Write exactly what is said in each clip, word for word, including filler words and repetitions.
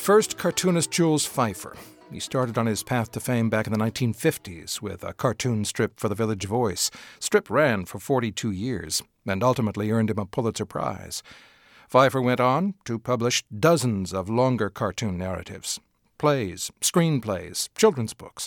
First, cartoonist Jules Feiffer. He started on his path to fame back in the nineteen fifties with a cartoon strip for the Village Voice. Strip ran for forty-two years and ultimately earned him a Pulitzer Prize. Feiffer went on to publish dozens of longer cartoon narratives, plays, screenplays, children's books.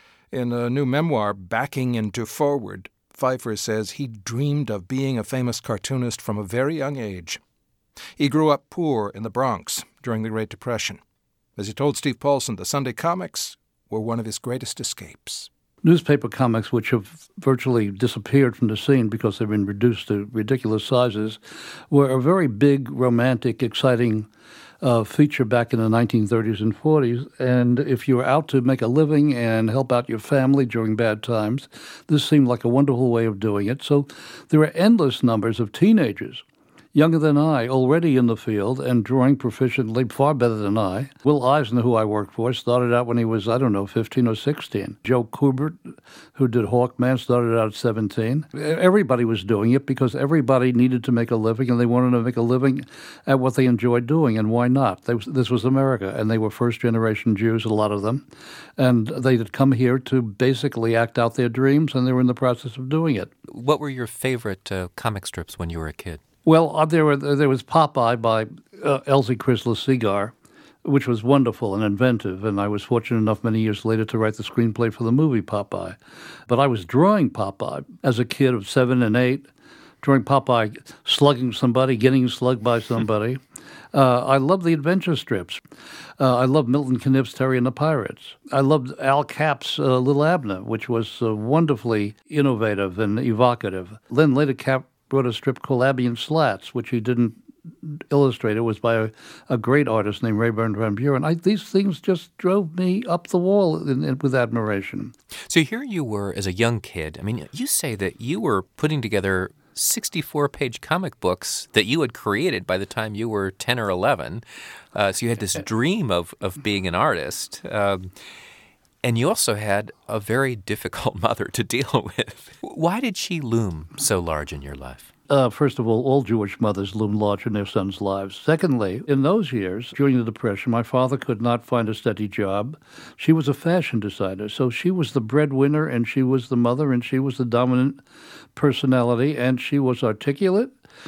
In a new memoir, Backing Into Forward, Feiffer says he dreamed of being a famous cartoonist from a very young age. He grew up poor in the Bronx during the Great Depression. As he told Steve Paulson, the Sunday comics were one of his greatest escapes. Newspaper comics, which have virtually disappeared from the scene because they've been reduced to ridiculous sizes, were a very big, romantic, exciting uh, feature back in the nineteen thirties and forties. And if you were out to make a living and help out your family during bad times, this seemed like a wonderful way of doing it. So there were endless numbers of teenagers younger than I, already in the field and drawing proficiently, far better than I. Will Eisner, who I worked for, started out when he was, I don't know, fifteen or sixteen. Joe Kubert, who did Hawkman, started out at seventeen. Everybody was doing it because everybody needed to make a living, and they wanted to make a living at what they enjoyed doing, and why not? They, this was America, and they were first-generation Jews, a lot of them, and they had come here to basically act out their dreams, and they were in the process of doing it. What were your favorite uh, comic strips when you were a kid? Well, uh, there were there was Popeye by uh, Elzie Chrysler Segar, which was wonderful and inventive, and I was fortunate enough many years later to write the screenplay for the movie Popeye. But I was drawing Popeye as a kid of seven and eight, drawing Popeye slugging somebody, getting slugged by somebody. uh, I loved the adventure strips. Uh, I loved Milton Caniff's Terry and the Pirates. I loved Al Capp's uh, Little Abner, which was uh, wonderfully innovative and evocative. Then later Cap wrote a strip called Abbey Slats, which he didn't illustrate. It was by a, a great artist named Rayburn Van Buren. I, these things just drove me up the wall in, in, with admiration. So here you were as a young kid. I mean, you say that you were putting together sixty-four page comic books that you had created by the time you were ten or eleven. Uh, so you had this dream of, of being an artist. Um, And you also had a very difficult mother to deal with. Why did she loom so large in your life? Uh, first of all, all Jewish mothers loom large in their sons' lives. Secondly, in those years, during the Depression, my father could not find a steady job. She was a fashion designer, so she was the breadwinner, and she was the mother, and she was the dominant personality, and she was articulate,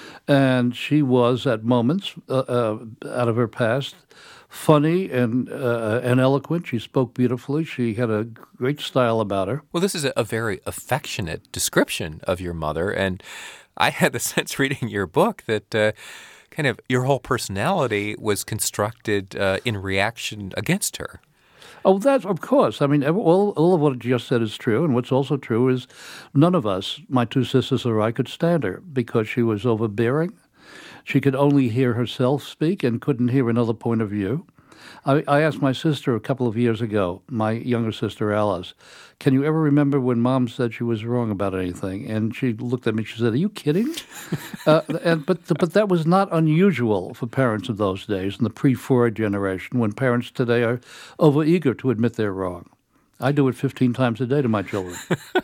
and she was, at moments, uh, uh, out of her past, funny and uh, and eloquent. She spoke beautifully. She had a great style about her. Well, this is a, a very affectionate description of your mother, and I had the sense reading your book that uh, kind of your whole personality was constructed uh, in reaction against her. Oh, that's, of course. I mean, all, all of what you just said is true, and what's also true is none of us, my two sisters or I, could stand her because she was overbearing. She could only hear herself speak and couldn't hear another point of view. I, I asked my sister a couple of years ago, my younger sister Alice, can you ever remember when Mom said she was wrong about anything? And she looked at me and she said, are you kidding? uh, and, but, but that was not unusual for parents of those days in the pre-Freud generation, when parents today are overeager to admit they're wrong. I do it fifteen times a day to my children.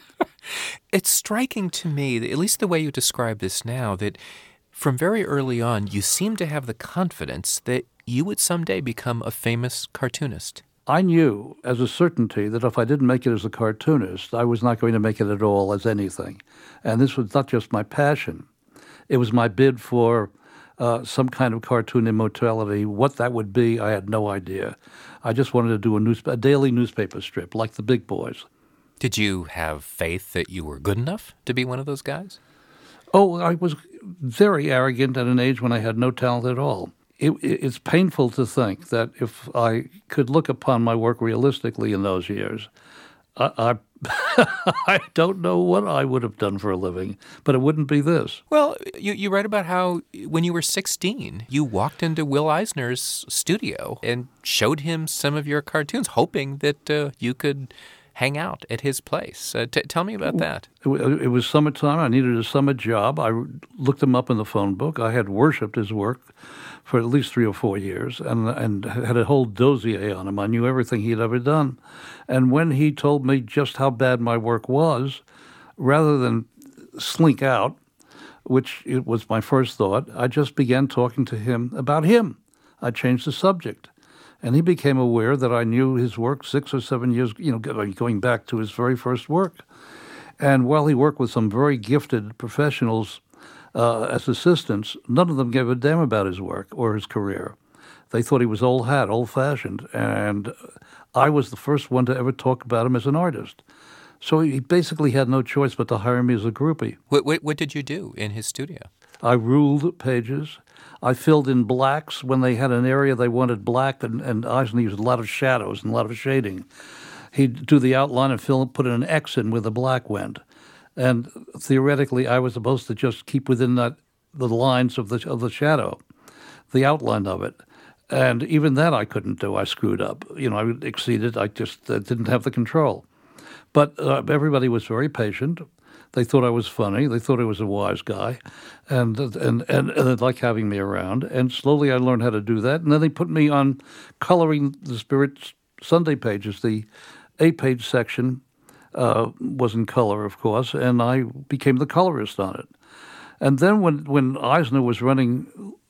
It's striking to me, at least the way you describe this now, that from very early on, you seem to have the confidence that you would someday become a famous cartoonist. I knew as a certainty that if I didn't make it as a cartoonist, I was not going to make it at all as anything. And this was not just my passion. It was my bid for uh, some kind of cartoon immortality. What that would be, I had no idea. I just wanted to do a, news- a daily newspaper strip like the big boys. Did you have faith that you were good enough to be one of those guys? Oh, I was very arrogant at an age when I had no talent at all. It, it's painful to think that if I could look upon my work realistically in those years, I, I, I don't know what I would have done for a living, but it wouldn't be this. Well, you, you write about how when you were sixteen, you walked into Will Eisner's studio and showed him some of your cartoons, hoping that uh, you could hang out at his place. Uh, t- tell me about that. It, it was summertime. I needed a summer job. I looked him up in the phone book. I had worshipped his work for at least three or four years and and had a whole dossier on him. I knew everything he'd ever done. And when he told me just how bad my work was, rather than slink out, which it was my first thought, I just began talking to him about him. I changed the subject. And he became aware that I knew his work six or seven years, you know, going back to his very first work. And while he worked with some very gifted professionals uh, as assistants, none of them gave a damn about his work or his career. They thought he was old hat, old-fashioned, and I was the first one to ever talk about him as an artist. So he basically had no choice but to hire me as a groupie. What, what, what did you do in his studio? I ruled pages. I filled in blacks when they had an area they wanted black, and, and Eisner used a lot of shadows and a lot of shading. He'd do the outline and fill, put an X in where the black went. And theoretically, I was supposed to just keep within that the lines of the of the shadow, the outline of it. And even that I couldn't do. I screwed up. You know, I exceeded. I just uh, didn't have the control. But uh, everybody was very patient. They thought I was funny. They thought I was a wise guy, and and and, and they liked having me around. And slowly I learned how to do that. And then they put me on coloring the Spirit Sunday pages. The eight-page section uh, was in color, of course, and I became the colorist on it. And then when, when Eisner was running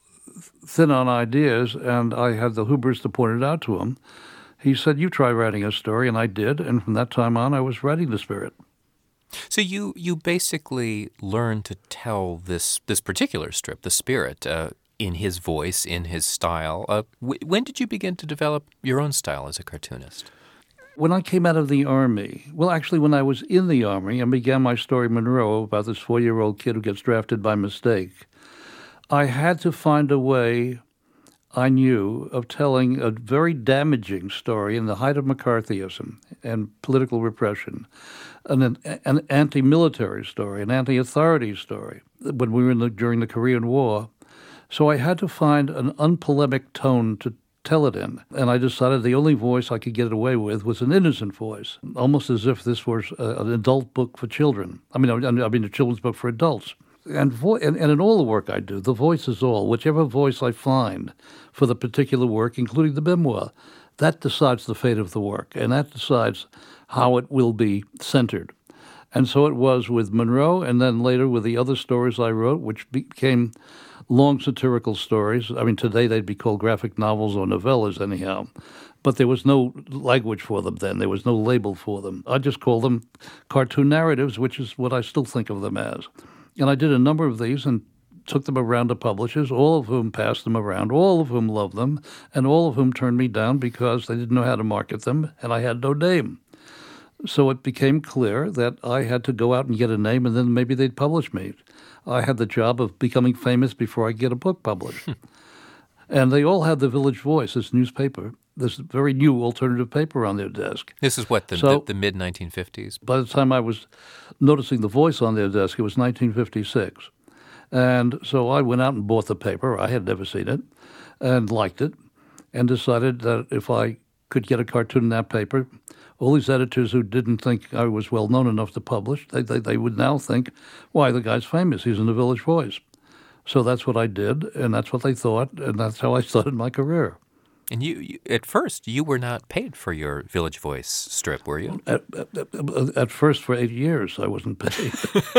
thin on ideas, and I had the hubris to point it out to him, he said, "You try writing a story," and I did. And from that time on, I was writing the Spirit. So you you basically learned to tell this this particular strip, The Spirit, uh, in his voice, in his style. Uh, w- when did you begin to develop your own style as a cartoonist? When I came out of the Army, well, actually, when I was in the Army and began my story, Monroe, about this four-year-old kid who gets drafted by mistake, I had to find a way, I knew, of telling a very damaging story in the height of McCarthyism and political repression, an, an anti-military story, an anti-authority story, when we were in the, during the Korean War. So I had to find an unpolemic tone to tell it in. And I decided the only voice I could get away with was an innocent voice, almost as if this was a, an adult book for children. I mean, I, I mean, a children's book for adults. And, vo- and and in all the work I do, the voice is all. Whichever voice I find for the particular work, including the memoir, that decides the fate of the work, and that decides how it will be centered. And so it was with Monroe, and then later with the other stories I wrote, which became long satirical stories. I mean, today they'd be called graphic novels or novellas anyhow. But there was no language for them then. There was no label for them. I just called them cartoon narratives, which is what I still think of them as. And I did a number of these and took them around to publishers, all of whom passed them around, all of whom loved them, and all of whom turned me down because they didn't know how to market them, and I had no name. So it became clear that I had to go out and get a name, and then maybe they'd publish me. I had the job of becoming famous before I get a book published. And they all had the Village Voice, this newspaper, this very new alternative paper on their desk. This is what, the, so, the, the mid nineteen fifties? By the time I was noticing the Voice on their desk, it was nineteen fifty-six. And so I went out and bought the paper. I had never seen it and liked it, and decided that if I could get a cartoon in that paper, all these editors who didn't think I was well known enough to publish, they, they, they would now think, why, the guy's famous. He's in the Village Voice. So that's what I did, and that's what they thought, and that's how I started my career. And you, you at first, you were not paid for your Village Voice strip, were you? At, at, at first, for eight years, I wasn't paid.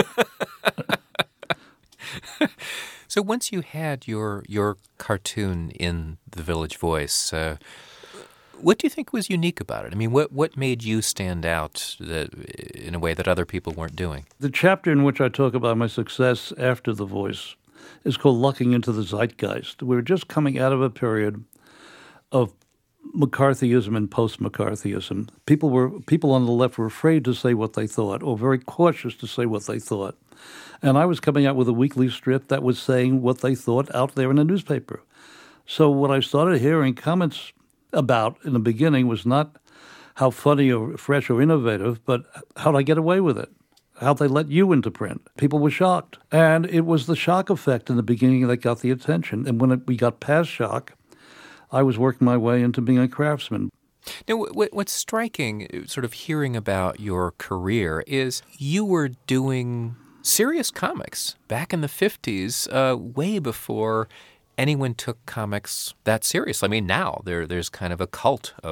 So once you had your your cartoon in the Village Voice, uh, what do you think was unique about it? I mean, what, what made you stand out that, in a way that other people weren't doing? The chapter in which I talk about my success after The Voice is called Lucking into the Zeitgeist. We were just coming out of a period of McCarthyism and post-McCarthyism. People were people on the left were afraid to say what they thought, or very cautious to say what they thought. And I was coming out with a weekly strip that was saying what they thought out there in the newspaper. So what I started hearing comments about in the beginning was not how funny or fresh or innovative, but how'd I get away with it? How'd they let you into print? People were shocked. And it was the shock effect in the beginning that got the attention. And when it, we got past shock, I was working my way into being a craftsman. Now, what's striking, sort of hearing about your career, is you were doing serious comics back in the fifties, uh, way before anyone took comics that seriously. I mean, now there there's kind of a cult of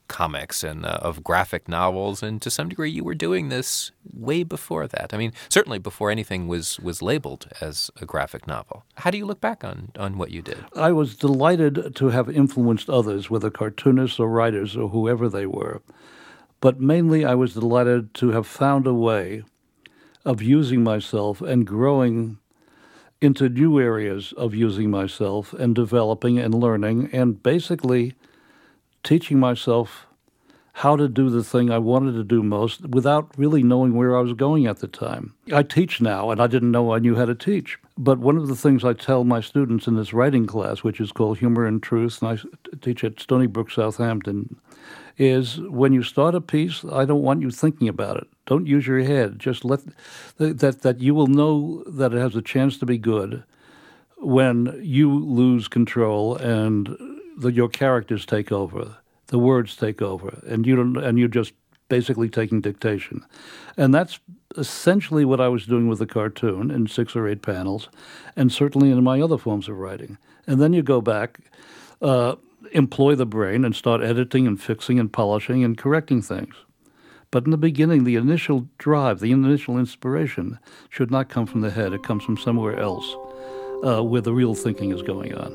comics and uh, of graphic novels, and to some degree you were doing this way before that. I mean, certainly before anything was, was labeled as a graphic novel. How do you look back on, on what you did? I was delighted to have influenced others, whether cartoonists or writers or whoever they were. But mainly I was delighted to have found a way of using myself and growing into new areas of using myself and developing and learning and basically teaching myself how to do the thing I wanted to do most without really knowing where I was going at the time. I teach now, and I didn't know I knew how to teach. But one of the things I tell my students in this writing class, which is called Humor and Truth, and I teach at Stony Brook, Southampton, is when you start a piece, I don't want you thinking about it. Don't use your head. Just let that that you will know that it has a chance to be good when you lose control and the, your characters take over, the words take over, and you don't, and you're just basically taking dictation. And that's essentially what I was doing with the cartoon in six or eight panels, and certainly in my other forms of writing. And then you go back. Uh, employ the brain and start editing and fixing and polishing and correcting things. But in the beginning, the initial drive, the initial inspiration should not come from the head. It comes from somewhere else uh, where the real thinking is going on.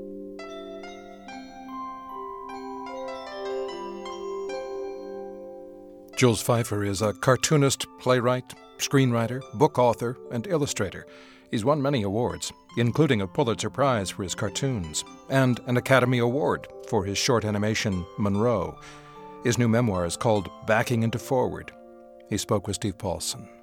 Jules Feiffer is a cartoonist, playwright, screenwriter, book author, and illustrator. He's won many awards, including a Pulitzer Prize for his cartoons and an Academy Award for his short animation, Monroe. His new memoir is called Backing into Forward. He spoke with Steve Paulson.